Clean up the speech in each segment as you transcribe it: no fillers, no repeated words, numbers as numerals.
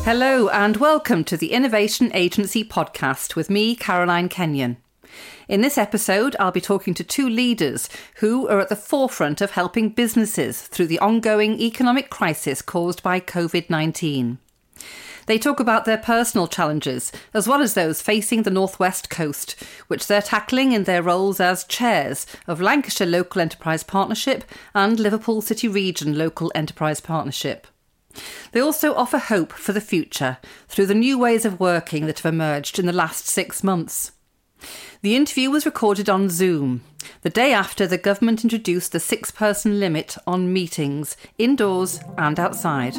Hello and welcome to the Innovation Agency podcast with me, Caroline Kenyon. In this episode, I'll be talking to two leaders who are at the forefront of helping businesses through the ongoing economic crisis caused by COVID-19. They talk about their personal challenges, as well as those facing the North West Coast, which they're tackling in their roles as chairs of Lancashire Local Enterprise Partnership and Liverpool City Region Local Enterprise Partnership. They also offer hope for the future through the new ways of working that have emerged in the last 6 months. The interview was recorded on Zoom, the day after the government introduced the 6-person limit on meetings, indoors and outside.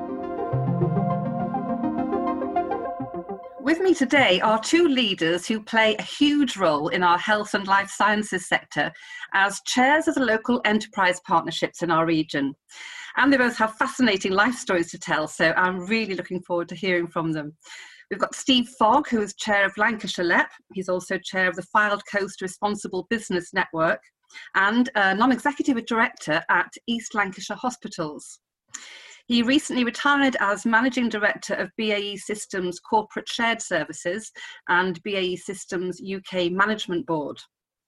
With me today are two leaders who play a huge role in our health and life sciences sector as chairs of the local enterprise partnerships in our region. And they both have fascinating life stories to tell, so I'm really looking forward to hearing from them. We've got Steve Fogg, who is chair of Lancashire LEP. He's also chair of the Fylde Coast Responsible Business Network and a non-executive director at East Lancashire Hospitals. He recently retired as Managing Director of BAE Systems Corporate Shared Services and BAE Systems UK Management Board.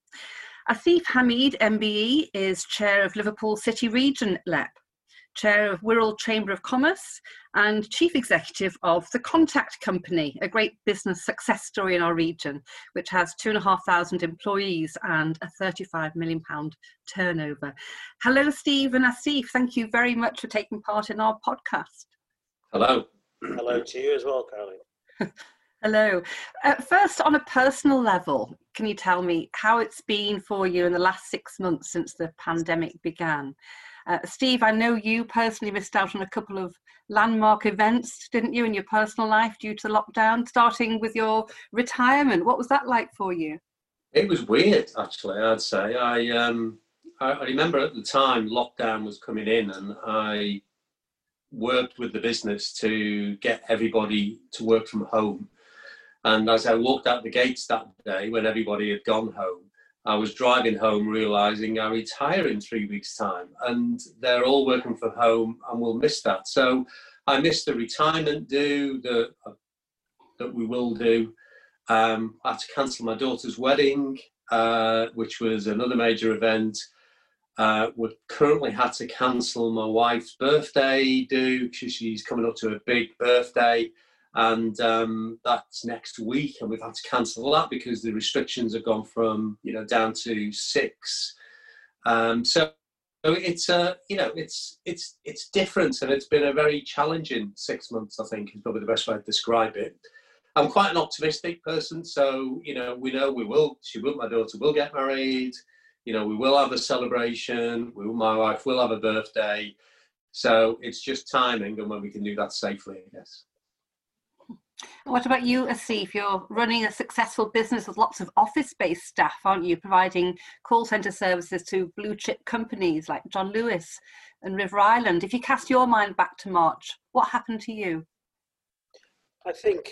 Asif Hamid, MBE, is Chair of Liverpool City Region LEP, Chair of Wirral Chamber of Commerce and Chief Executive of The Contact Company, a great business success story in our region, which has 2,500 employees and a £35 million turnover. Hello, Steve and Asif. Thank you very much for taking part in our podcast. Hello. Hello to you as well, Caroline. Hello. First, on a personal level, can you tell me how it's been for you in the last 6 months since the pandemic began? Steve, I know you personally missed out on a couple of landmark events, didn't you, in your personal life due to the lockdown, starting with your retirement. What was that like for you? It was weird, actually, I'd say. I remember at the time lockdown was coming in and I worked with the business to get everybody to work from home. And as I walked out the gates that day when everybody had gone home, I was driving home realising I retire in 3 weeks' time and they're all working from home and we'll miss that. So I missed the retirement do that we will do. I had to cancel my daughter's wedding, which was another major event. We currently had to cancel my wife's birthday do because she's coming up to a big birthday. And that's next week, and we've had to cancel that because the restrictions have gone from down to 6. So it's it's different, and it's been a very challenging 6 months. I think is probably the best way to describe it. I'm quite an optimistic person, so we know my daughter will get married. We will have a celebration. My wife will have a birthday. So it's just timing and when we can do that safely, I guess. What about you, Asif? You're running a successful business with lots of office-based staff, aren't you? Providing call centre services to blue-chip companies like John Lewis and River Island. If you cast your mind back to March, what happened to you? I think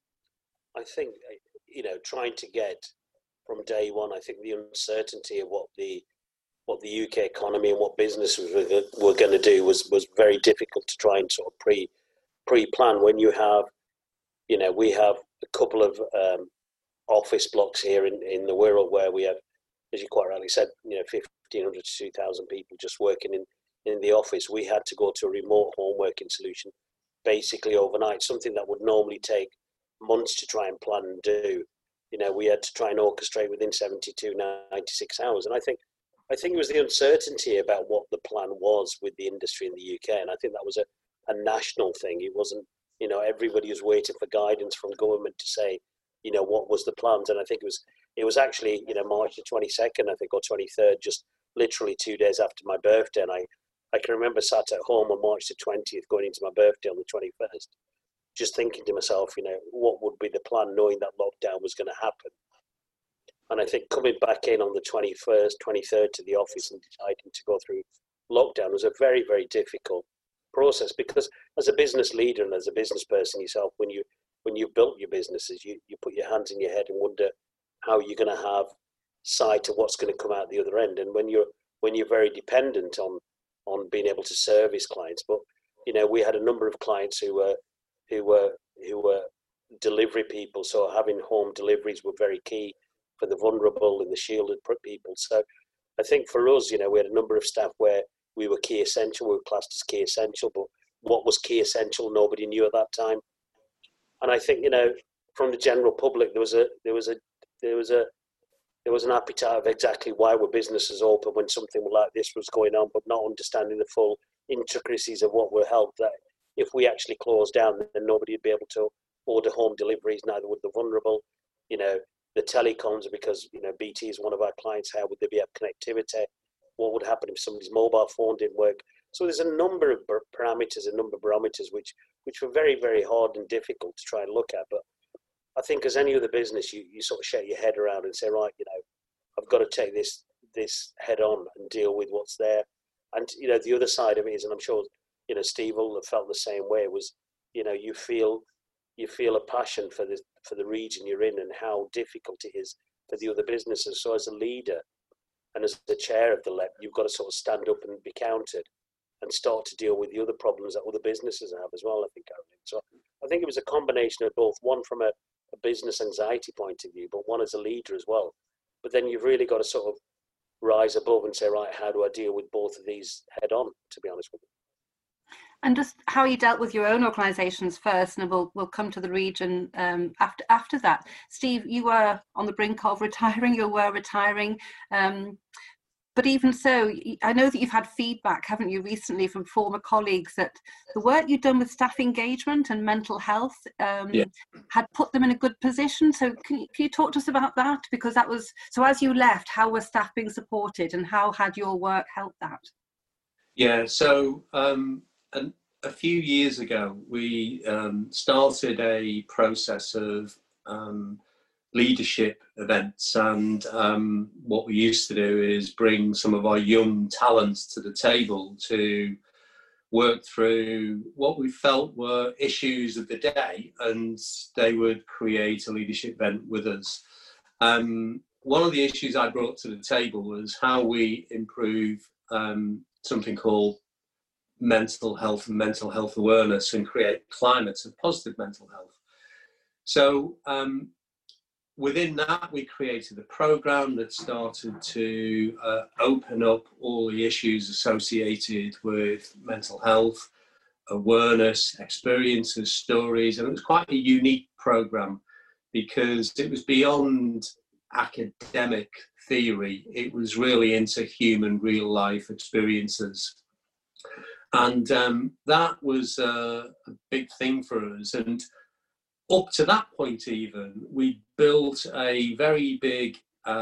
trying to get from day one, I think the uncertainty of what the UK economy and what businesses were going to do was very difficult to try and sort of pre-plan when you have. We have a couple of office blocks here in the Wirral where we have, as you quite rightly said, 1,500 to 2,000 people just working in the office. We had to go to a remote home working solution basically overnight, something that would normally take months to try and plan and do. We had to try and orchestrate within 72, 96 hours. And I think it was the uncertainty about what the plan was with the industry in the UK. And I think that was a national thing. It wasn't, everybody was waiting for guidance from government to say, what was the plans. And I think it was actually, March the 22nd, I think, or 23rd, just literally 2 days after my birthday. And I can remember sat at home on March the 20th, going into my birthday on the 21st, just thinking to myself, what would be the plan, knowing that lockdown was going to happen. And I think coming back in on the 21st, 23rd to the office and deciding to go through lockdown was a very, very difficult process, because as a business leader and as a business person yourself, when you've built your businesses, you put your hands in your head and wonder how you're going to have sight of what's going to come out the other end. And when you're very dependent on being able to service clients, but we had a number of clients who who were delivery people. So having home deliveries were very key for the vulnerable and the shielded people. So I think for us, we had a number of staff where we were key essential, we were classed as key essential, but what was key essential, nobody knew at that time. And I think, from the general public, there was an appetite of exactly why were businesses open when something like this was going on, but not understanding the full intricacies of what were helped. That if we actually closed down, then nobody would be able to order home deliveries, neither would the vulnerable. The telecoms, because BT is one of our clients. How would they be able connectivity? What would happen if somebody's mobile phone didn't work? So there's a number of parameters, a number of barometers, which were very, very hard and difficult to try and look at. But I think as any other business, you sort of shake your head around and say, right, I've got to take this head on and deal with what's there. And, the other side of it is, and I'm sure, Steve will have felt the same way, was, you feel a passion for the region you're in and how difficult it is for the other businesses. So as a leader and as the chair of the LEP, you've got to sort of stand up and be counted and start to deal with the other problems that other businesses have as well, I think, Caroline. So I think it was a combination of both, one from a business anxiety point of view, but one as a leader as well. But then you've really got to sort of rise above and say, right, how do I deal with both of these head on, to be honest with you? And just how you dealt with your own organisations first, and we'll come to the region after that. Steve, you were on the brink of retiring. You were retiring, but even so, I know that you've had feedback, haven't you, recently from former colleagues that the work you've done with staff engagement and mental health had put them in a good position. So can you talk to us about that? Because that was, so as you left, how were staff being supported and how had your work helped that? Yeah, so a few years ago, we started a process of leadership events, and what we used to do is bring some of our young talents to the table to work through what we felt were issues of the day, and they would create a leadership event with us. One of the issues I brought to the table was how we improve something called mental health and mental health awareness and create climates of positive mental health. So within that, we created a program that started to open up all the issues associated with mental health, awareness, experiences, stories, and it was quite a unique program because it was beyond academic theory. It was really into human real life experiences. And that was a big thing for us. And up to that point even, we built a very big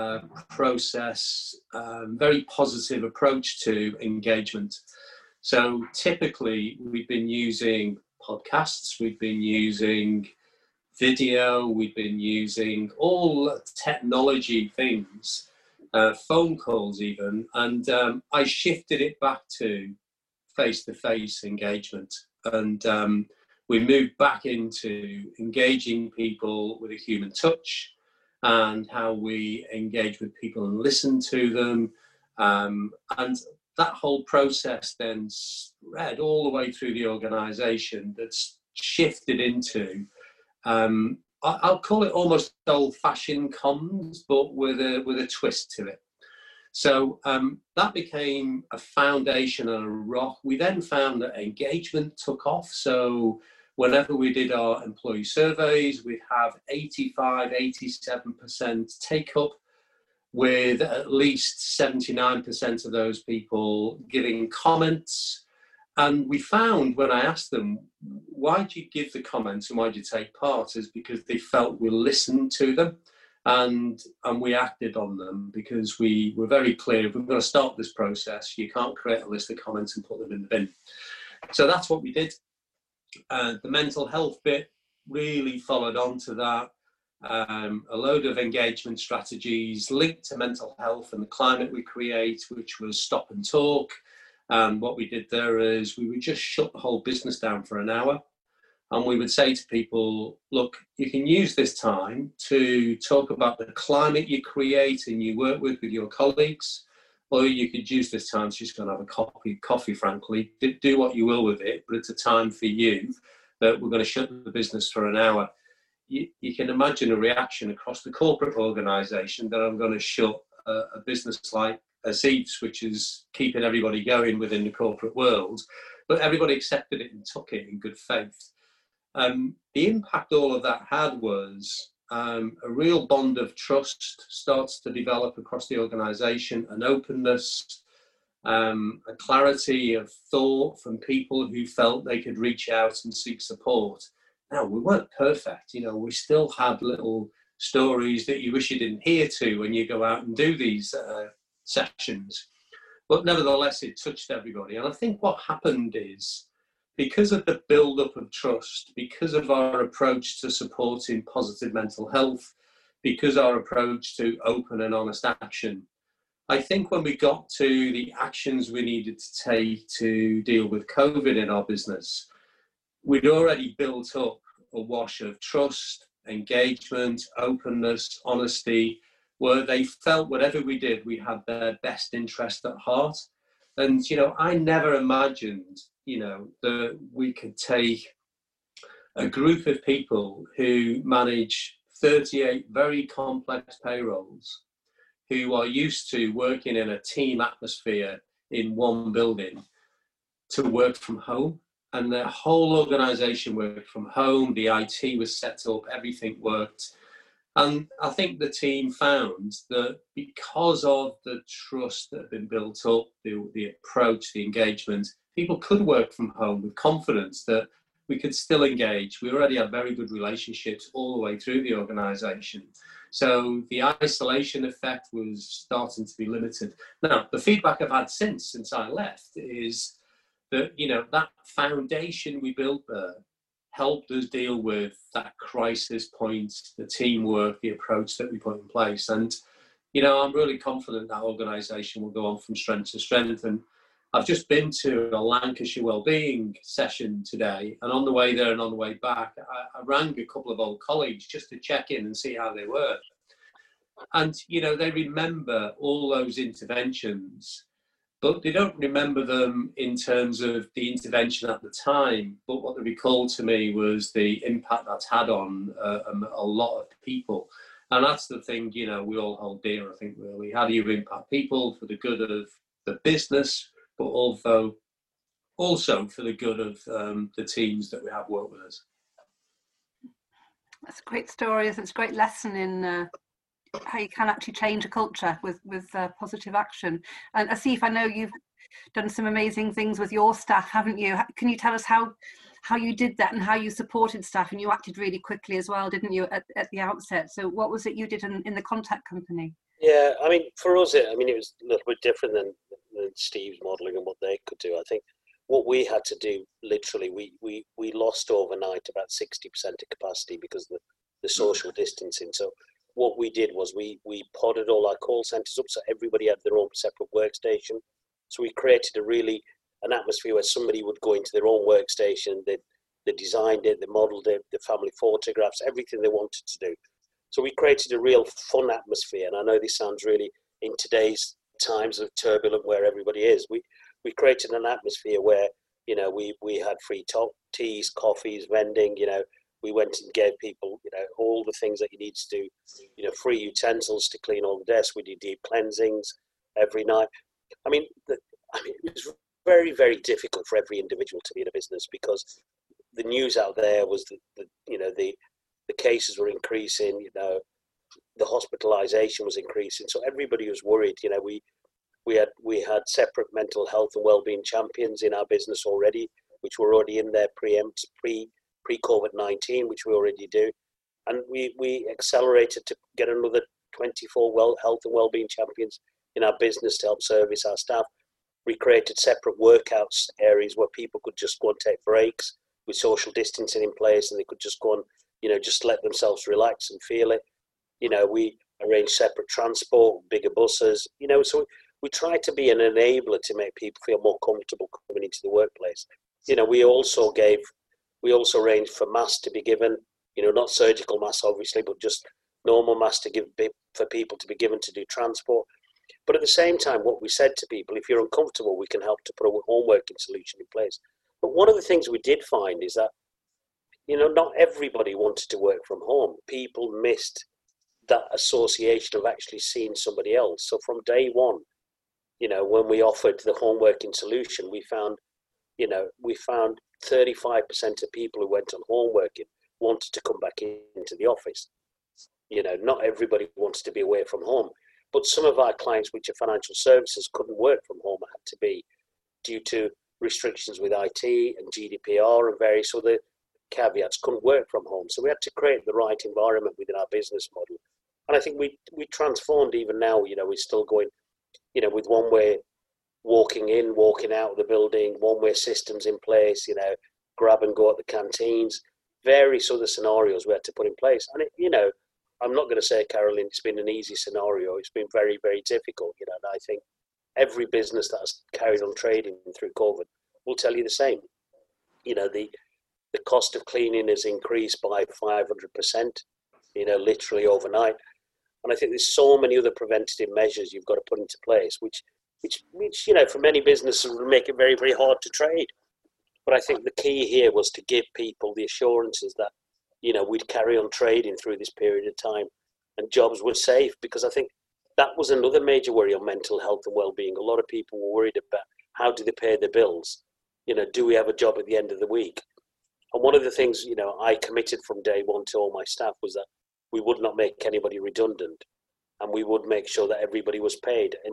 process, very positive approach to engagement. So typically we've been using podcasts, we've been using video, we've been using all technology things, phone calls even, and I shifted it back to face-to-face engagement, and we moved back into engaging people with a human touch and how we engage with people and listen to them, and that whole process then spread all the way through the organisation. That's shifted into I'll call it almost old-fashioned comms, but with a twist to it. So that became a foundation and a rock. We then found that engagement took off. So whenever we did our employee surveys, we'd have 85, 87% take up, with at least 79% of those people giving comments. And we found when I asked them, why do you give the comments and why do you take part, is because they felt we listened to them. And we acted on them because we were very clear, if we're going to start this process, you can't create a list of comments and put them in the bin. So that's what we did. The mental health bit really followed on to that. A load of engagement strategies linked to mental health and the climate we create, which was stop and talk. What we did there is we would just shut the whole business down for an hour. And we would say to people, look, you can use this time to talk about the climate you create and you work with your colleagues, or you could use this time to just go and have a coffee, frankly. Do what you will with it, but it's a time for you. that we're going to shut the business for an hour, you can imagine a reaction across the corporate organisation that I'm going to shut a business like Azif's, which is keeping everybody going within the corporate world. But everybody accepted it and took it in good faith. The impact all of that had was a real bond of trust starts to develop across the organisation, an openness, a clarity of thought from people who felt they could reach out and seek support. Now, we weren't perfect, we still had little stories that you wish you didn't hear to when you go out and do these sessions. But nevertheless, it touched everybody. And I think what happened is, because of the build-up of trust, because of our approach to supporting positive mental health, because our approach to open and honest action, I think when we got to the actions we needed to take to deal with COVID in our business, we'd already built up a wash of trust, engagement, openness, honesty, where they felt whatever we did, we had their best interest at heart. And, I never imagined, that we could take a group of people who manage 38 very complex payrolls, who are used to working in a team atmosphere in one building, to work from home. And their whole organisation worked from home. The IT was set up, everything worked. And I think the team found that because of the trust that had been built up, the approach, the engagement, people could work from home with confidence that we could still engage. We already had very good relationships all the way through the organisation. So the isolation effect was starting to be limited. Now, the feedback I've had since I left is that, that foundation we built there helped us deal with that crisis point, the teamwork, the approach that we put in place. And, I'm really confident that organisation will go on from strength to strength. And I've just been to a Lancashire Wellbeing session today, and on the way there and on the way back, I rang a couple of old colleagues just to check in and see how they were. And, they remember all those interventions, but they don't remember them in terms of the intervention at the time. But what they recalled to me was the impact that's had on a lot of people. And that's the thing, we all hold dear, I think, really. How do you impact people for the good of the business, but also for the good of the teams that we have work with us? That's a great story. It's a great lesson in how you can actually change a culture with positive action. And Azif, I know you've done some amazing things with your staff, haven't you? Can you tell us how you did that and how you supported staff? And you acted really quickly as well, didn't you, at the outset? So what was it you did in the contact company? Yeah, for us, it was a little bit different than Steve's modelling and what they could do. I think what we had to do, literally, we lost overnight about 60% of capacity because of the social distancing. So what we did was we podded all our call centres up so everybody had their own separate workstation. So we created an atmosphere where somebody would go into their own workstation, they designed it, they modelled it, the family photographs, everything they wanted to do. So we created a real fun atmosphere. And I know this sounds really, in today's times of turbulent where everybody is, we created an atmosphere where, we had free teas, coffees, vending, we went and gave people, all the things that you need to do, free utensils to clean all the desks. We did deep cleansings every night. It was very, very difficult for every individual to be in a business because the news out there was that the cases were increasing, the hospitalisation was increasing. So everybody was worried. We had separate mental health and wellbeing champions in our business already, which were already in there pre-COVID-19, which we already do. And we accelerated to get another 24 health and wellbeing champions in our business to help service our staff. We created separate workouts areas where people could just go and take breaks with social distancing in place, and they could just go and, just let themselves relax and feel it. We arranged separate transport, bigger buses, so we tried to be an enabler to make people feel more comfortable coming into the workplace. We also arranged for masks to be given, not surgical masks, obviously, but just normal masks to give for people to be given to do transport. But at the same time, what we said to people, if you're uncomfortable, we can help to put a home working solution in place. But one of the things we did find is that not everybody wanted to work from home. People missed that association of actually seeing somebody else. So from day one, when we offered the home working solution, we found 35% of people who went on home working wanted to come back into the office. Not everybody wanted to be away from home, but some of our clients, which are financial services, couldn't work from home. It had to be due to restrictions with IT and GDPR and various other caveats, couldn't work from home. So we had to create the right environment within our business model. And I think we transformed. Even now, we're still going, with one-way walking in, walking out of the building, one-way systems in place, grab and go at the canteens, various other scenarios we had to put in place. And, I'm not going to say, Carolyn, it's been an easy scenario. It's been very, very difficult, and I think every business that has carried on trading through COVID will tell you the same. The cost of cleaning has increased by 500%, literally overnight. And I think there's so many other preventative measures you've got to put into place, which for many businesses will make it very, very hard to trade. But I think the key here was to give people the assurances that, we'd carry on trading through this period of time and jobs were safe, because I think that was another major worry on mental health and well-being. A lot of people were worried about how do they pay their bills? Do we have a job at the end of the week? And one of the things, I committed from day one to all my staff was that we would not make anybody redundant, and we would make sure that everybody was paid. And,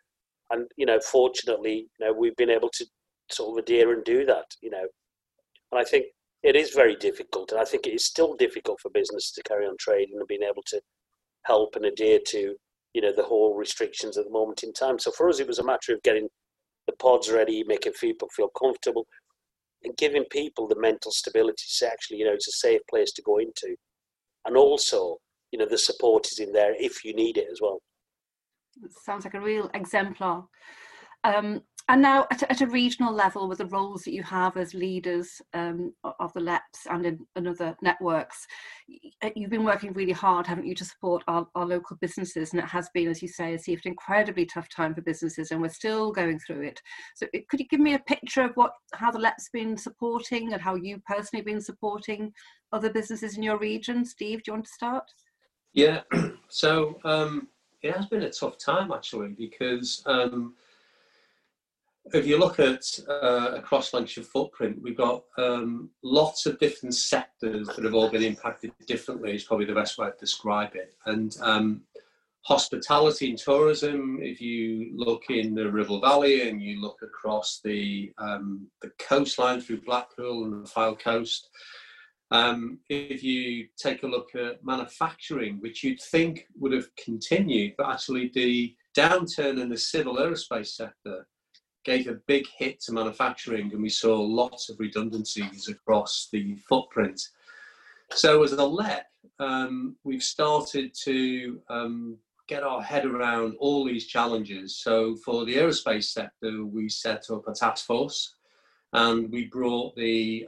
fortunately, we've been able to sort of adhere and do that, And I think it is very difficult, and I think it is still difficult for business to carry on trading and being able to help and adhere to, the whole restrictions at the moment in time. So for us, it was a matter of getting the pods ready, making people feel comfortable, and giving people the mental stability to say, actually, it's a safe place to go into. And also, the support is in there if you need it as well. It sounds like a real exemplar. And now at a regional level, with the roles that you have as leaders of the LEPs and in other networks, you've been working really hard, haven't you, to support our local businesses. And it has been, as you say, an incredibly tough time for businesses, and we're still going through it. So could you give me a picture of how the LEP's been supporting and how you personally been supporting other businesses in your region? Steve, do you want to start? Yeah, so it has been a tough time, actually, because if you look at across Lancashire footprint, we've got lots of different sectors that have all been impacted differently, is probably the best way to describe it. And hospitality and tourism, if you look in the Ribble Valley and you look across the coastline through Blackpool and the Fylde Coast, if you take a look at manufacturing, which you'd think would have continued, but actually the downturn in the civil aerospace sector gave a big hit to manufacturing, and we saw lots of redundancies across the footprint. So as a LEP, we've started to get our head around all these challenges. So for the aerospace sector, we set up a task force, and we brought the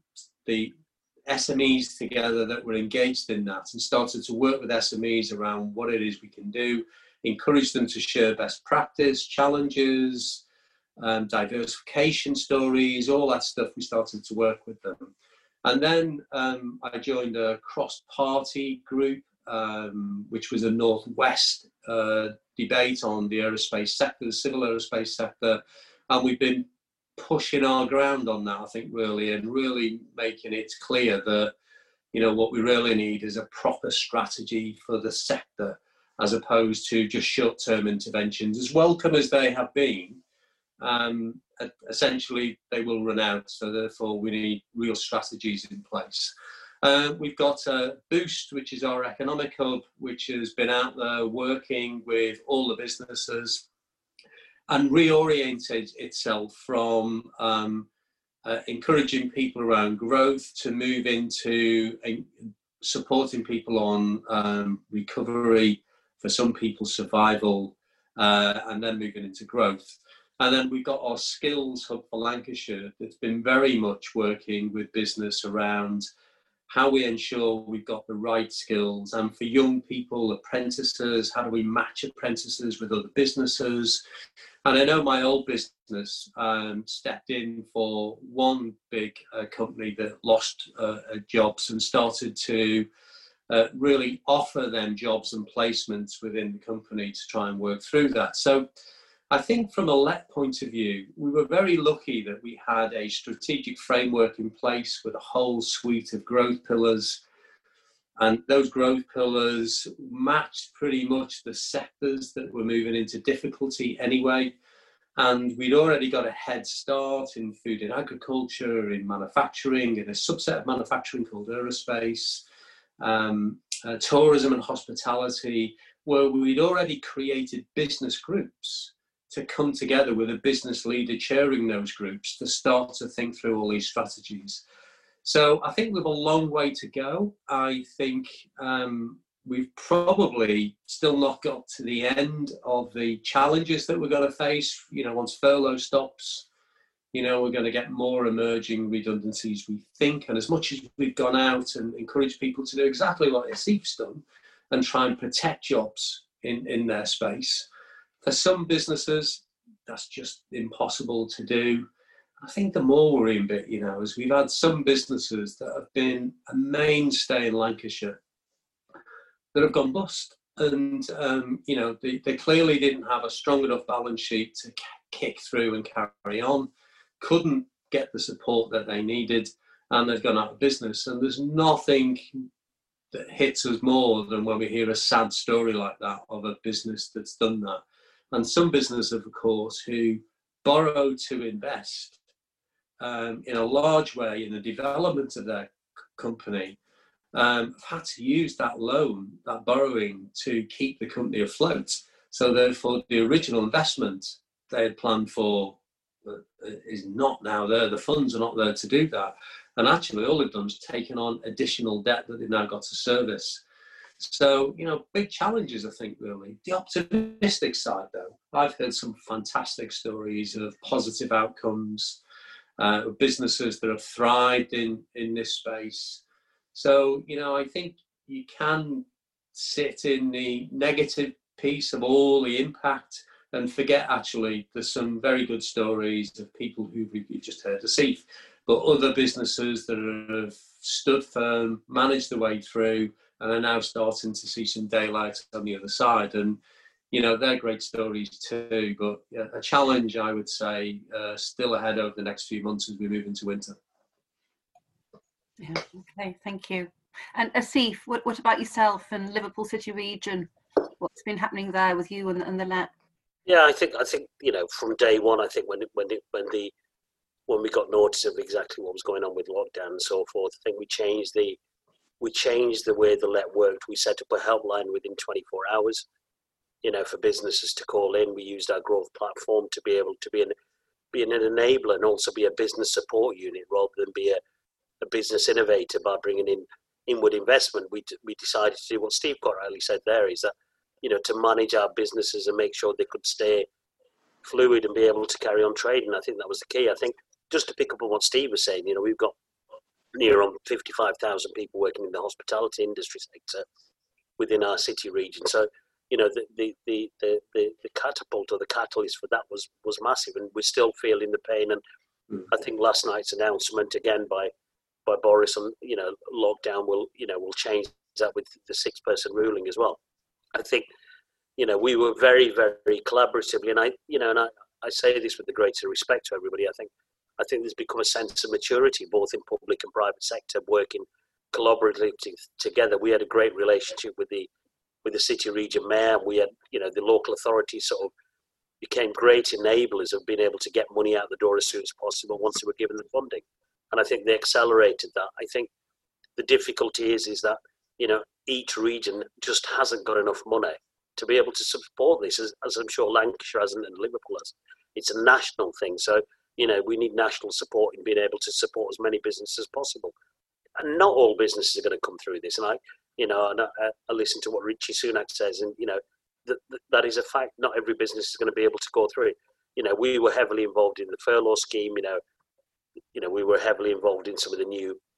SMEs together that were engaged in that, and started to work with SMEs around what it is we can do, encourage them to share best practice, challenges, diversification stories, all that stuff. We started to work with them. And then I joined a cross-party group, which was a Northwest debate on the aerospace sector, the civil aerospace sector. And we've been pushing our ground on that, I think, really, and really making it clear that, what we really need is a proper strategy for the sector, as opposed to just short-term interventions. As welcome as they have been, essentially they will run out, so therefore we need real strategies in place. We've got Boost, which is our economic hub, which has been out there working with all the businesses and reoriented itself from encouraging people around growth to move into supporting people on recovery, for some people survival, and then moving into growth. And then we've got our skills hub for Lancashire that's been very much working with business around how we ensure we've got the right skills, and for young people, apprentices, how do we match apprentices with other businesses? And I know my old business stepped in for one big company that lost jobs and started to really offer them jobs and placements within the company to try and work through that. So I think from a LET point of view, we were very lucky that we had a strategic framework in place with a whole suite of growth pillars. And those growth pillars matched pretty much the sectors that were moving into difficulty anyway. And we'd already got a head start in food and agriculture, in manufacturing, in a subset of manufacturing called aerospace, tourism and hospitality, where we'd already created business groups to come together with a business leader chairing those groups to start to think through all these strategies. So I think we have a long way to go. I think we've probably still not got to the end of the challenges that we're going to face. You know, once furlough stops, you know, we're going to get more emerging redundancies, we think. And as much as we've gone out and encouraged people to do exactly what Asif's done and try and protect jobs in their space, for some businesses, that's just impossible to do. I think the more worrying bit, you know, is we've had some businesses that have been a mainstay in Lancashire that have gone bust. And, you know, they clearly didn't have a strong enough balance sheet to kick through and carry on, couldn't get the support that they needed, and they've gone out of business. And there's nothing that hits us more than when we hear a sad story like that of a business that's done that. And some businesses, of course, who borrow to invest in a large way in the development of their company, have had to use that loan, that borrowing, to keep the company afloat. So therefore, the original investment they had planned for is not now there. The funds are not there to do that. And actually, all they've done is taken on additional debt that they've now got to service. So, you know, big challenges, I think, really. The optimistic side, though, I've heard some fantastic stories of positive outcomes, of businesses that have thrived in this space. So, you know, I think you can sit in the negative piece of all the impact and forget, actually, there's some very good stories of people who you've just heard Asif, but other businesses that have stood firm, managed the way through, and are now starting to see some daylight on the other side. And, you know, they're great stories too, but yeah, a challenge, I would say, still ahead over the next few months as we move into winter. Yeah, okay, thank you. And Asif, what about yourself and Liverpool City region? What's been happening there with you and the LET? Yeah, I think you know, from day one, I think when we got notice of exactly what was going on with lockdown and so forth, I think we changed the way the LET worked. We set up a helpline within 24 hours, you know, for businesses to call in. We used our growth platform to be able to be an enabler and also be a business support unit rather than be a business innovator by bringing in inward investment. We decided to do what Steve quite rightly said there, is that, you know, to manage our businesses and make sure they could stay fluid and be able to carry on trading. I think that was the key. I think just to pick up on what Steve was saying, you know, we've got near on 55,000 people working in the hospitality industry sector within our city region. So, you know, the catapult or the catalyst for that was massive, and we're still feeling the pain. And I think last night's announcement again by Boris on, you know, lockdown will change that with the 6-person ruling as well. I think, you know, we were very, very collaboratively, and I say this with the greatest respect to everybody. I think there's become a sense of maturity, both in public and private sector, working collaboratively together. We had a great relationship with the city region mayor. We had, you know, the local authorities sort of became great enablers of being able to get money out the door as soon as possible once they were given the funding. And I think they accelerated that. I think the difficulty is that, you know, each region just hasn't got enough money to be able to support this, as I'm sure Lancashire hasn't and Liverpool has. It's a national thing. So, you know, we need national support in being able to support as many businesses as possible. And not all businesses are going to come through this. And I listen to what Richie Sunak says, and, you know, that is a fact. Not every business is going to be able to go through it. You know, we were heavily involved in the furlough scheme. You know, we were heavily involved in some of the new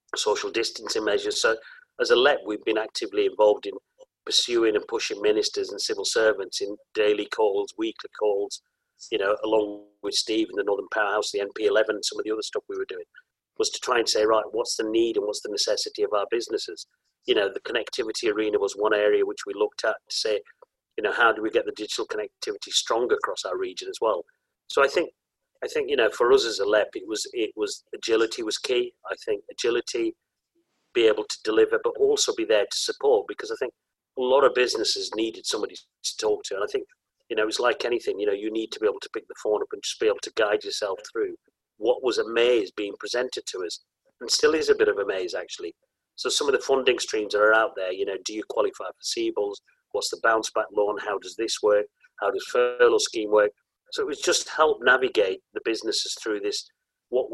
social distancing measures. So as a LEP, we've been actively involved in pursuing and pushing ministers and civil servants in daily calls, weekly calls, along with Steve in the Northern Powerhouse, the NP11, some of the other stuff we were doing, was to try and say, right, what's the need and what's the necessity of our businesses? The connectivity arena was one area which we looked at to say, how do we get the digital connectivity stronger across our region as well? So I think for us as a LEP, it was agility was key. I think agility, be able to deliver, but also be there to support, because I think a lot of businesses needed somebody to talk to. And I think, it's like anything, you need to be able to pick the phone up and just be able to guide yourself through what was a maze being presented to us, and still is a bit of a maze, actually. So some of the funding streams that are out there, do you qualify for CBILS? What's the bounce back loan? How does this work? How does furlough scheme work? So it was just help navigate the businesses through this, what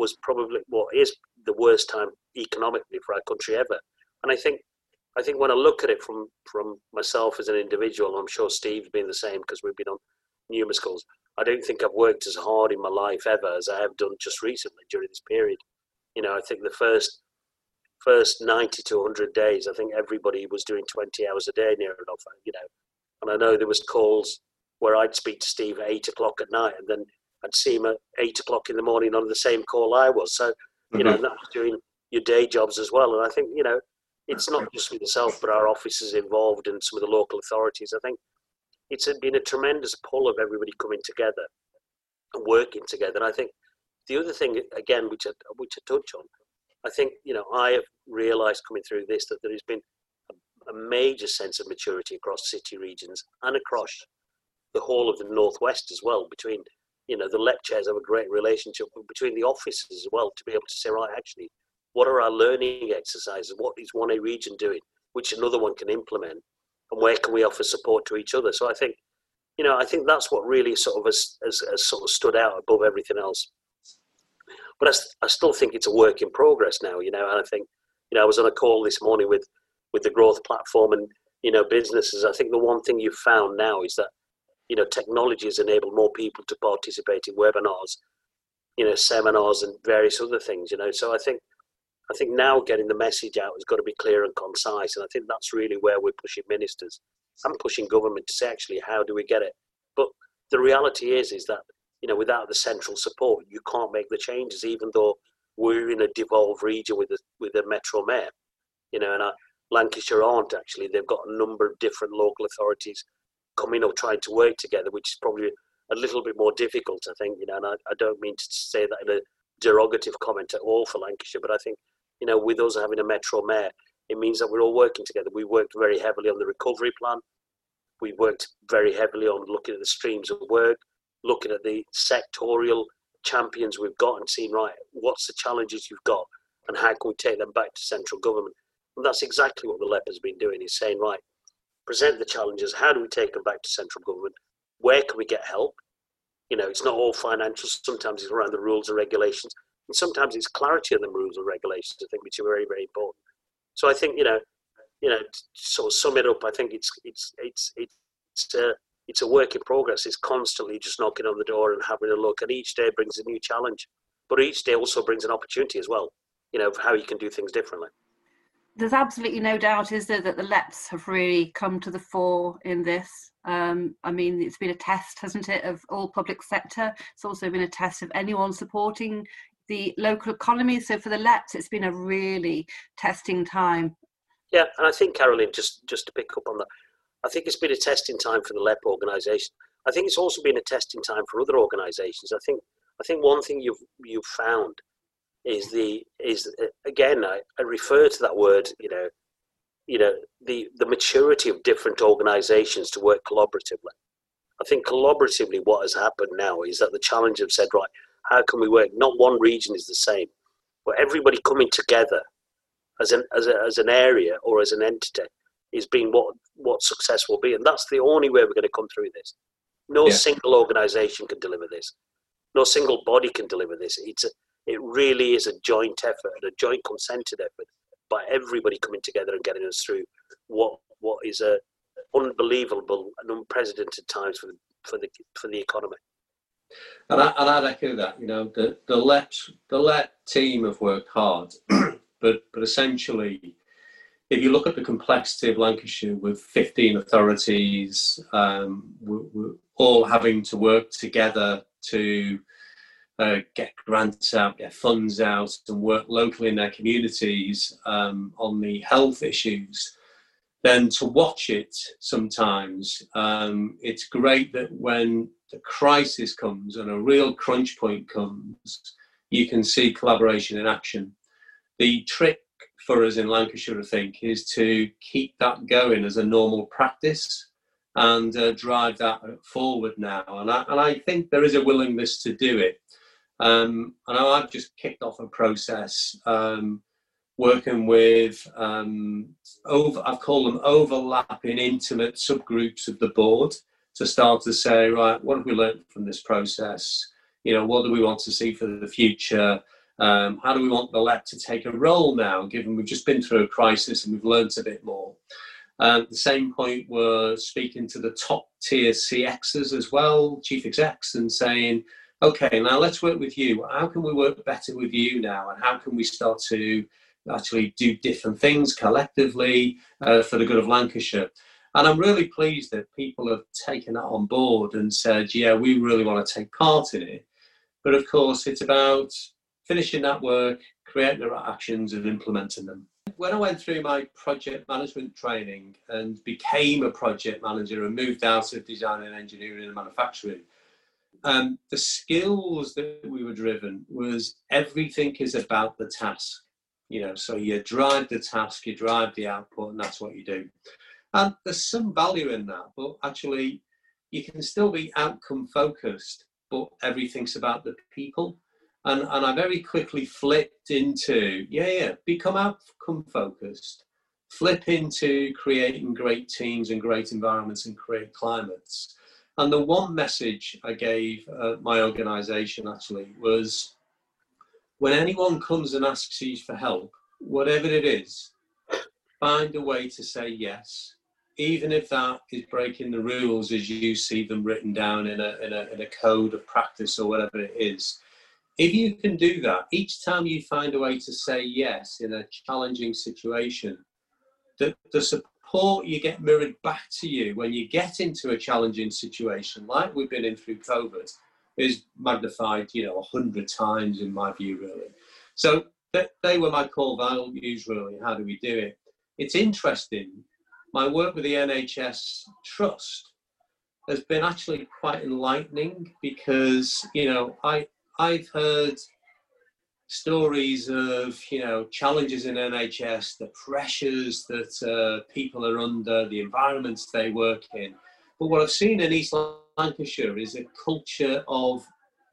is the worst time economically for our country ever. And I think when I look at it from myself as an individual, I'm sure Steve's been the same because we've been on numerous calls, I don't think I've worked as hard in my life ever as I have done just recently during this period. I think the first 90 to 100 days, I think everybody was doing 20 hours a day near enough, And I know there was calls where I'd speak to Steve at 8 o'clock at night, and then I'd see him at 8 o'clock in the morning on the same call I was. So, that's doing your day jobs as well. And I think, it's not just with yourself, but our officers involved and some of the local authorities. I think it's been a tremendous pull of everybody coming together and working together. And I think the other thing, again, which I touch on, I think, I have realised coming through this that there has been a major sense of maturity across city regions and across the whole of the Northwest as well, between, the LEP chairs have a great relationship, but between the offices as well, to be able to say, right, actually, what are our learning exercises? What is one region doing, which another one can implement, and where can we offer support to each other? So I think, I think that's what really sort of has sort of stood out above everything else. But I still think it's a work in progress now, and I think, I was on a call this morning with the growth platform and, businesses. I think the one thing you've found now is that, technology has enabled more people to participate in webinars, seminars and various other things, So I think now getting the message out has got to be clear and concise. And I think that's really where we're pushing ministers and pushing government to say, actually, how do we get it? But the reality is that, without the central support, you can't make the changes, even though we're in a devolved region with a metro mayor, and Lancashire aren't actually. They've got a number of different local authorities coming or trying to work together, which is probably a little bit more difficult, I think, and I don't mean to say that in a derogative comment at all for Lancashire, but I think, with us having a metro mayor, it means that we're all working together. We worked very heavily on the recovery plan. We worked very heavily on looking at the streams of work, looking at the sectorial champions we've got and seeing, right, what's the challenges you've got and how can we take them back to central government? And that's exactly what the LEP has been doing, is saying, right, present the challenges, how do we take them back to central government? Where can we get help? It's not all financial. Sometimes it's around the rules and regulations. And sometimes it's clarity on the rules and regulations, I think, which are very, very important. So I think, to sort of sum it up, I think it's a work in progress. It's constantly just knocking on the door and having a look. And each day brings a new challenge. But each day also brings an opportunity as well, of how you can do things differently. There's absolutely no doubt, is there, that the LEPs have really come to the fore in this. It's been a test, hasn't it, of all public sector. It's also been a test of anyone supporting the local economy. So for the LEPs, it's been a really testing time. Yeah, and I think, Caroline, just to pick up on that, I think it's been a testing time for the LEP organisation. I think it's also been a testing time for other organisations. I think one thing you've found is again, I refer to that word, the maturity of different organisations to work collaboratively. I think collaboratively what has happened now is that the challenge have said, right, how can we work? Not one region is the same, but everybody coming together as an area or as an entity is being what success will be. And that's the only way we're going to come through this. No single organisation can deliver this. No single body can deliver this. It really is a joint effort, and a joint consented effort by everybody coming together and getting us through what is a unbelievable and unprecedented times for the economy. And I'd echo that. The LEP team have worked hard, but essentially, if you look at the complexity of Lancashire with 15 authorities, we're all having to work together to get grants out, get funds out, and work locally in their communities on the health issues, then to watch it sometimes, it's great that when the crisis comes and a real crunch point comes, you can see collaboration in action. The trick for us in Lancashire, I think, is to keep that going as a normal practice and drive that forward now. And I think there is a willingness to do it. I know I've just kicked off a process working with, I've called them overlapping intimate subgroups of the board to start to say, right, what have we learned from this process? You know, what do we want to see for the future? How do we want the LEP to take a role now, given we've just been through a crisis and we've learned a bit more? At the same point, we're speaking to the top tier CXs as well, chief execs, and saying, okay, now let's work with you. How can we work better with you now? And how can we start to actually do different things collectively for the good of Lancashire? And I'm really pleased that people have taken that on board and said, yeah, we really want to take part in it. But of course, it's about finishing that work, creating the right actions and implementing them. When I went through my project management training and became a project manager and moved out of design and engineering and manufacturing, the skills that we were driven was everything is about the task. You know, so you drive the task, you drive the output, and that's what you do. And there's some value in that, but actually you can still be outcome focused, but everything's about the people. And I very quickly flipped into, become outcome focused, flip into creating great teams and great environments and great climates. And the one message I gave my organisation actually was, when anyone comes and asks you for help, whatever it is, find a way to say yes, even if that is breaking the rules as you see them written down in a code of practice or whatever it is. If you can do that, each time you find a way to say yes in a challenging situation, the support you get mirrored back to you when you get into a challenging situation, like we've been in through COVID, is magnified, 100 times in my view, really. So they were my core values, really. How do we do it? It's interesting. My work with the NHS Trust has been actually quite enlightening because, I've heard stories of, challenges in NHS, the pressures that people are under, the environments they work in. But what I've seen in East Lancashire is a culture of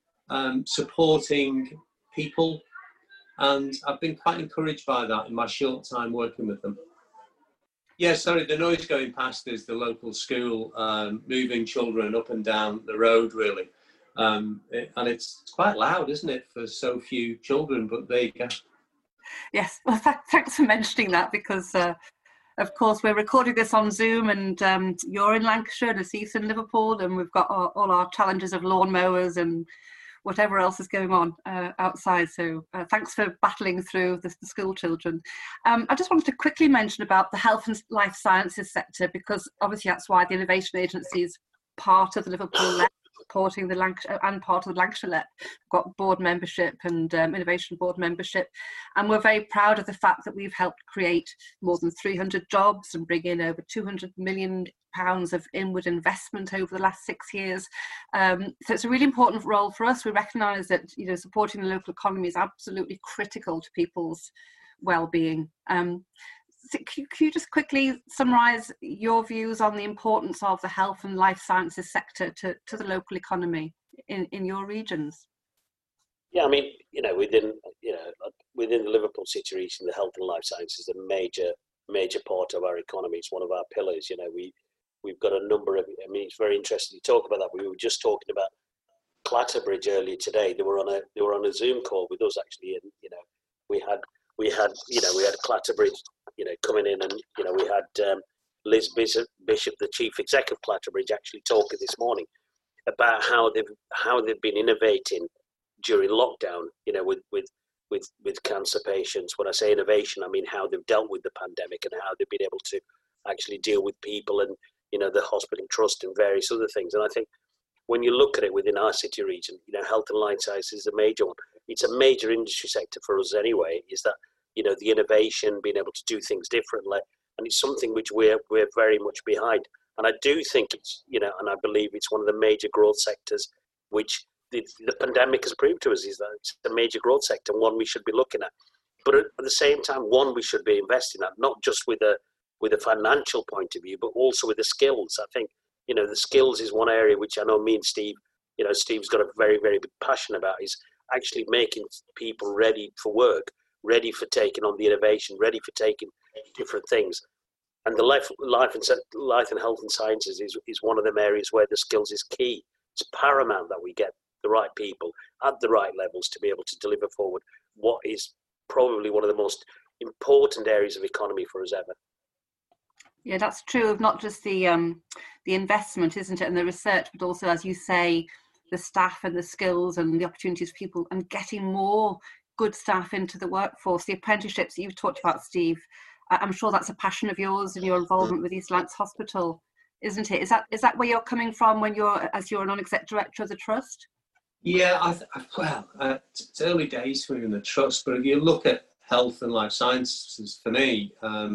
supporting people, and I've been quite encouraged by that in my short time working with them. Yeah, sorry, the noise going past is the local school moving children up and down the road, really. And it's quite loud, isn't it, for so few children, but there you go. Yes, well, thanks for mentioning that, because of course we're recording this on Zoom, and you're in Lancashire and Aziz in Liverpool, and we've got all our challenges of lawnmowers and whatever else is going on outside. So thanks for battling through the school children. I just wanted to quickly mention about the health and life sciences sector, because obviously that's why the Innovation Agency is part of the Liverpool LEP, supporting the Lancashire and part of the Lancashire LEP. We've got board membership and innovation board membership, and we're very proud of the fact that we've helped create more than 300 jobs and bring in over £200 million of inward investment over the last 6 years. So it's a really important role for us. We recognise that supporting the local economy is absolutely critical to people's well-being. So can you just quickly summarise your views on the importance of the health and life sciences sector to the local economy in your regions? Yeah, I mean, within the Liverpool City region, the health and life sciences is a major part of our economy. It's one of our pillars. We've got a number of. I mean, it's very interesting to talk about that. We were just talking about Clatterbridge earlier today. They were on a Zoom call with us actually, and we had Clatterbridge coming in, and we had Liz Bishop, the chief exec of Clatterbridge, actually talking this morning about how they've been innovating during lockdown. With with cancer patients. When I say innovation, I mean how they've dealt with the pandemic and how they've been able to actually deal with people and, the hospital trust and various other things. And I think when you look at it within our city region, health and life sciences is a major one. It's a major industry sector for us anyway, is that, the innovation, being able to do things differently. And it's something which we're very much behind. And I do think it's, and I believe it's one of the major growth sectors, which the pandemic has proved to us is that it's a major growth sector and one we should be looking at. But at the same time, one we should be investing at, not just with a financial point of view, but also with the skills. I think, the skills is one area which I know me and Steve, Steve's got a very, very big passion about, is actually making people ready for work, ready for taking on the innovation, ready for taking different things. And the life and health and sciences is one of them areas where the skills is key. It's paramount that we get the right people at the right levels to be able to deliver forward what is probably one of the most important areas of economy for us ever. Yeah, that's true of not just the investment, isn't it, and the research, but also, as you say, the staff and the skills and the opportunities for people and getting more good staff into the workforce. The apprenticeships that you've talked about, Steve, I'm sure that's a passion of yours and your involvement with East Lancs Hospital, isn't it? Is that where you're coming from when you're a non-exec director of the trust? Yeah, it's early days for me in the trust, but if you look at health and life sciences, for me,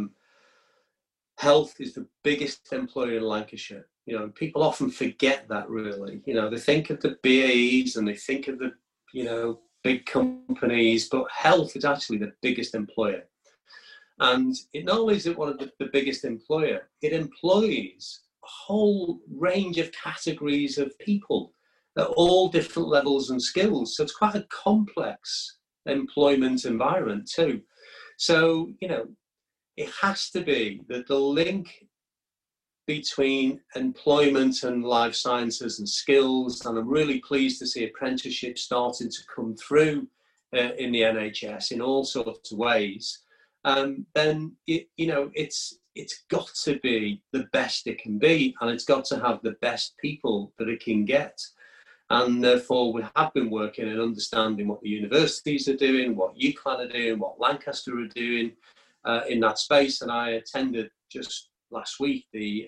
health is the biggest employer in Lancashire. People often forget that, really. They think of the BAEs and they think of the, big companies, but health is actually the biggest employer. And it not only is it one of the biggest employer, it employs a whole range of categories of people at all different levels and skills. So it's quite a complex employment environment too. So, it has to be that the link between employment and life sciences and skills, and I'm really pleased to see apprenticeships starting to come through in the NHS in all sorts of ways, then it's got to be the best it can be, and it's got to have the best people that it can get. And therefore, we have been working and understanding what the universities are doing, what UCLan are doing, what Lancaster are doing in that space. And I attended just last week the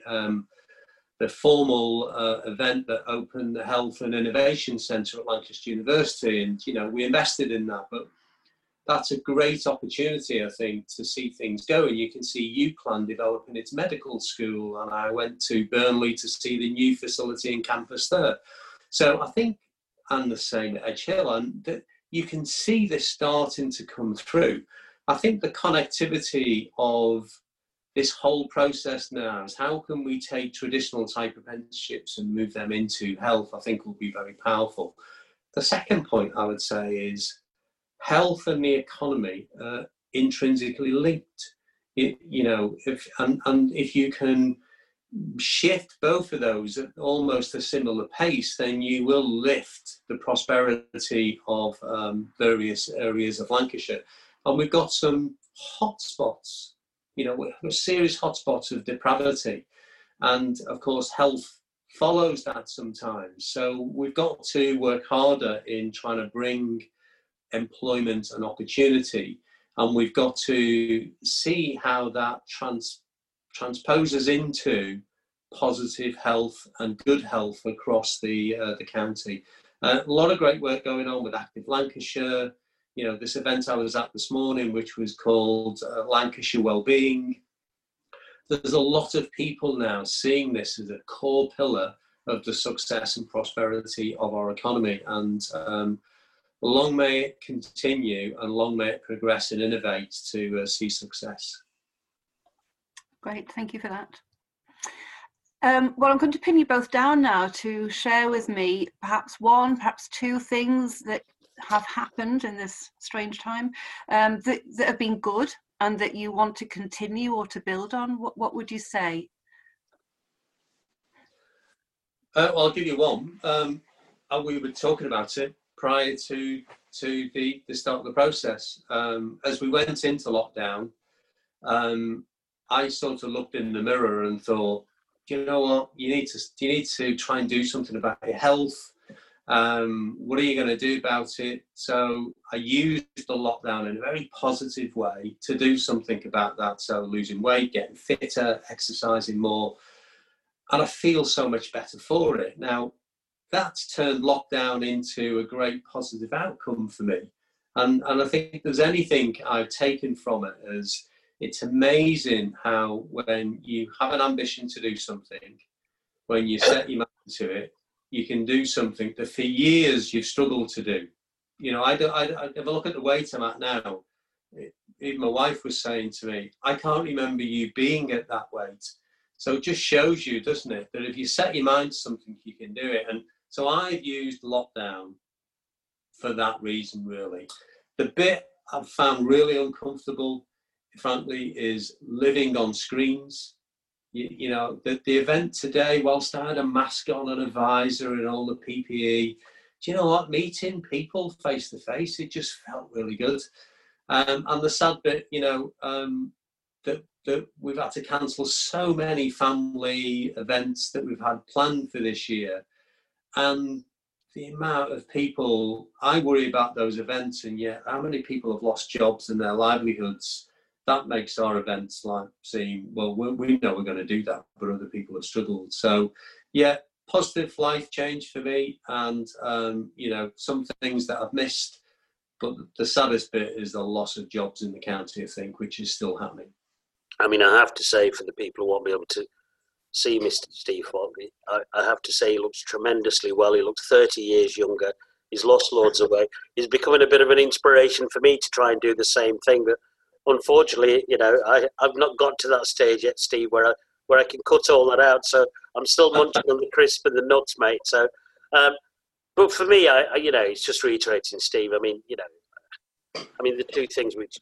formal event that opened the Health and Innovation Centre at Lancaster University. And, we invested in that. But that's a great opportunity, I think, to see things go. And you can see UCLan developing its medical school. And I went to Burnley to see the new facility and campus there. So I think, and the same at Edge Hill, and that you can see this starting to come through. I think the connectivity of this whole process now is how can we take traditional type apprenticeships and move them into health, I think will be very powerful. The second point I would say is health and the economy are intrinsically linked. If you can shift both of those at almost a similar pace, then you will lift the prosperity of various areas of Lancashire. And we've got some hotspots, serious hotspots of depravity. And of course, health follows that sometimes. So we've got to work harder in trying to bring employment and opportunity. And we've got to see how that transposes into positive health and good health across the county. A lot of great work going on with Active Lancashire. This event I was at this morning, which was called Lancashire Wellbeing. There's a lot of people now seeing this as a core pillar of the success and prosperity of our economy. And long may it continue and long may it progress and innovate to see success. Great, thank you for that. Well, I'm going to pin you both down now to share with me perhaps one, perhaps two things that have happened in this strange time that have been good and that you want to continue or to build on. What would you say? Well, I'll give you one. We were talking about it prior to the start of the process. As we went into lockdown, I sort of looked in the mirror and thought, you know what, you need to try and do something about your health. What are you going to do about it? So I used the lockdown in a very positive way to do something about that. So losing weight, getting fitter, exercising more, and I feel so much better for it. Now, that's turned lockdown into a great positive outcome for me. And I think if there's anything I've taken from it, is it's amazing how when you have an ambition to do something, when you set your mind to it, you can do something that for years you've struggled to do. You know, I have a look at the weight I'm at now. Even my wife was saying to me, I can't remember you being at that weight. So it just shows you, doesn't it, that if you set your mind to something, you can do it. And so I've used lockdown for that reason, really. The bit I've found really uncomfortable, frankly, is living on screens. You know, the event today, whilst I had a mask on and a visor and all the PPE, do you know what? Meeting people face to face, it just felt really good. And the sad bit, you know, that we've had to cancel so many family events that we've had planned for this year. And the amount of people, I worry about those events, and yet how many people have lost jobs and their livelihoods. That makes our events like seem, well, we know we're going to do that, but other people have struggled. So, yeah, positive life change for me, and, you know, some things that I've missed. But the saddest bit is the loss of jobs in the county, I think, which is still happening. I mean, I have to say, for the people who won't be able to see Mr. Steve Fogg, I have to say he looks tremendously well. He looks 30 years younger. He's lost loads of weight. He's becoming a bit of an inspiration for me to try and do the same thing. But unfortunately, you know, I've not got to that stage yet, Steve, where I can cut all that out. So I'm still munching on the crisp and the nuts, mate. So, but for me, I you know, it's just reiterating, Steve. I mean, you know, the two things which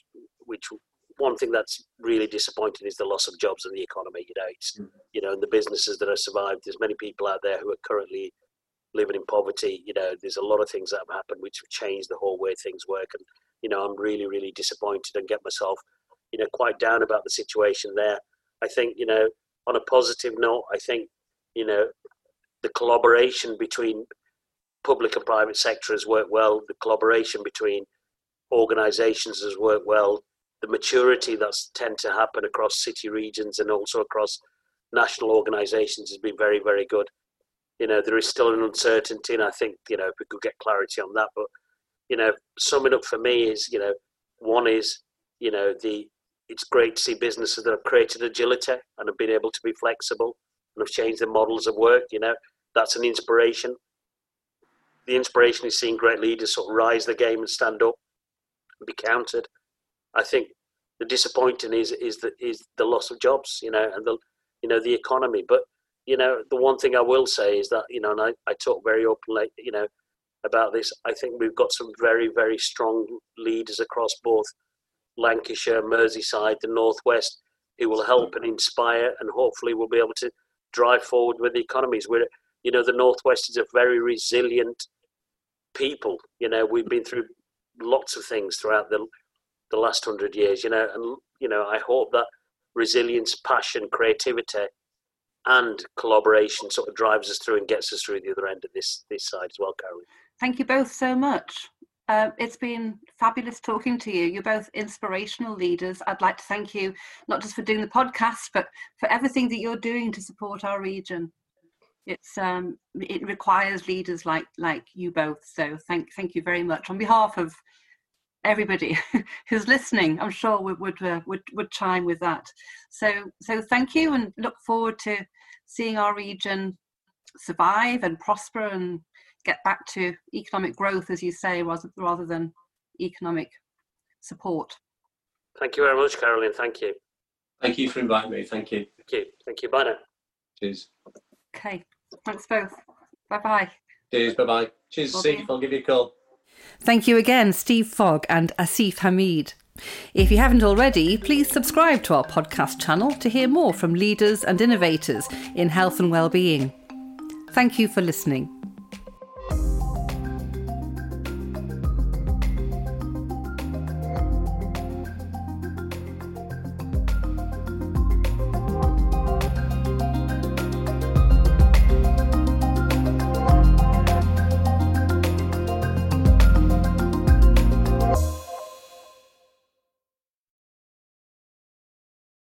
one thing that's really disappointing is the loss of jobs in the economy. You know, it's you know, and the businesses that have survived. There's many people out there who are currently living in poverty. You know, there's a lot of things that have happened which have changed the whole way things work. And you know, I'm really, really disappointed and get myself, you know, quite down about the situation there. I think, you know, on a positive note, I think, you know, the collaboration between public and private sector has worked well. The collaboration between organisations has worked well. The maturity that's tend to happen across city regions and also across national organisations has been very, very good. You know, there is still an uncertainty, and I think, you know, if we could get clarity on that. But, you know, summing up for me is, you know, one is, you know, it's great to see businesses that have created agility and have been able to be flexible and have changed their models of work. You know, that's an inspiration. The inspiration is seeing great leaders sort of rise the game and stand up and be counted. I think the disappointing is the loss of jobs, you know, and the economy. But, you know, the one thing I will say is that, you know, and I talk very openly, you know, about this. I think we've got some very, very strong leaders across both Lancashire, Merseyside, the Northwest, who will help and inspire, and hopefully will be able to drive forward with the economies. We're, you know, the Northwest is a very resilient people. You know, we've been through lots of things throughout the last 100 years, you know, and, you know, I hope that resilience, passion, creativity and collaboration sort of drives us through and gets us through the other end of this side as well, Caroline. Thank you both so much. It's been fabulous talking to you. You're both inspirational leaders. I'd like to thank you, not just for doing the podcast, but for everything that you're doing to support our region. It requires leaders like you both. So thank you very much. On behalf of everybody who's listening, I'm sure would chime with that. So thank you, and look forward to seeing our region survive and prosper and get back to economic growth, as you say, rather than economic support. Thank you very much, Caroline. Thank you. Thank you for inviting me. Thank you. Thank you. Bye now. Cheers. Okay. Thanks both. Bye-bye. Cheers. Bye-bye. Cheers, Steve. I'll give you a call. Thank you again, Steve Fogg and Asif Hamid. If you haven't already, please subscribe to our podcast channel to hear more from leaders and innovators in health and well-being. Thank you for listening.